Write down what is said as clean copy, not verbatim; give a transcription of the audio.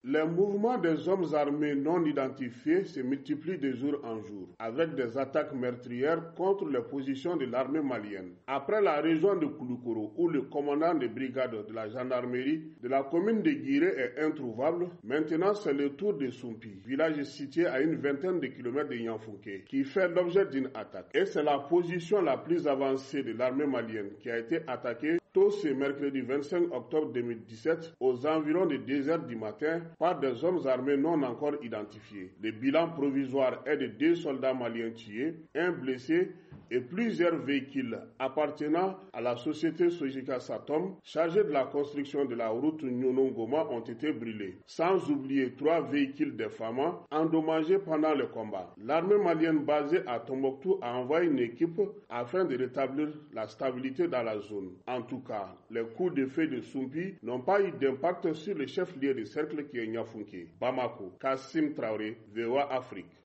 Les mouvements des hommes armés non identifiés se multiplient de jour en jour, avec des attaques meurtrières contre les positions de l'armée malienne. Après la région de Kouloukoro, où le commandant de brigade de la gendarmerie de la commune de Guiré est introuvable, maintenant c'est le tour de Soumpi, village situé à une vingtaine de kilomètres de Nianfouké, qui fait l'objet d'une attaque. Et c'est la position la plus avancée de l'armée malienne qui a été attaquée tôt ce mercredi 25 octobre 2017 aux environs de 2h du matin par des hommes armés non encore identifiés. Le bilan provisoire est de 2 soldats maliens tués, 1 blessé et plusieurs véhicules appartenant à la société Sojika Satom chargés de la construction de la route Nyonon-Goma ont été brûlés, sans oublier 3 véhicules des FAMA endommagés pendant le combat. L'armée malienne basée à Tombouctou a envoyé une équipe afin de rétablir la stabilité dans la zone. En tout cas, les coups de feu de Soumpi n'ont pas eu d'impact sur le chef-lieu de cercle qui est Nianfouké. Bamako, Kassim Traoré, VOA Afrique.